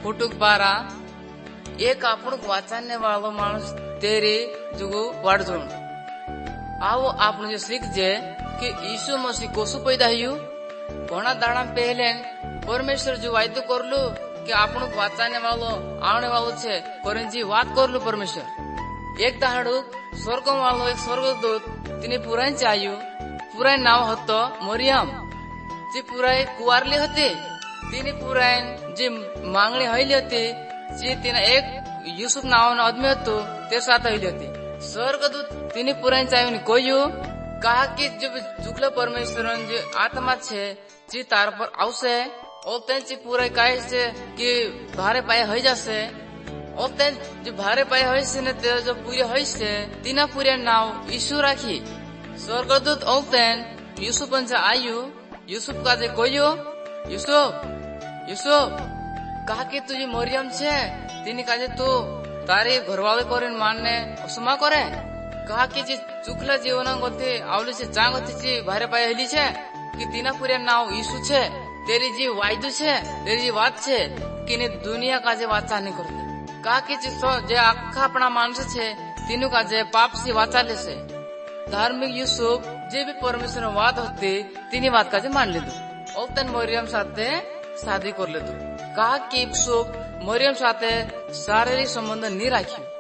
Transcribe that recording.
फुटुक 12 एक આપણું વાંચને વાળો માણસ તેરે जुगु वाढजून आओ आपण जो सीखजे कि यीशु मसीह कोसु पैदा हुई घणा दाड़ा पहले परमेश्वर जो वायदो करलू कि आपण वाचाने वालो आने वालो छे जी बात करलू परमेश्वर एक दाड़ू स्वर्ग वालो एक स्वर्गदूत तिने पुराण चाहिए पुराण नाव हतो मरियम जी पुराय कुवारली हती तिने पुराण जी मांगणी हईली हती जी तिने एक यूसुफ नावानो आदमी हतो ते साथ हईली हती स्वर्गदूत तिने पुराण चाहिए कोयू कहा कि जब जुगला परमेश्वर जो आत्मा छे जी तार पर आवशे और तेंची पूरा कहे छे कि भारे पाए हई जासे और तें जो भारे पाए हई से ने ते जो पूरे हई से तीना पूरे नाव यीशु राखी स्वर्गदूत और तें यूसुफ पंचा आयु यूसुफ का जे कोयो यूसुफ यूसुफ कहा कि तुझे मरियम छे तिनी का जे तू तारी घरवाले कोरिन मानने सुमा करे कहा कि जी चुकला जीवन गथे आवली से चांग गथे भारे पाए हली छे कि तीना पूरे नाव यीशु छे तेरी जी वायदु छे तेरी जी बात छे कि ने दुनिया का जे वाचा नहीं करते कहा कि जे आखा अपना मानस छे तीनू का जे पाप से वाचा ले से धार्मिक यूसुफ जे भी परमेश्वर बात होती तीनी बात का जे मान ले दो और तन मरियम साथे शादी कर ले दो कहा कि यूसुफ मरियम साथे शारीरिक संबंध नहीं राखी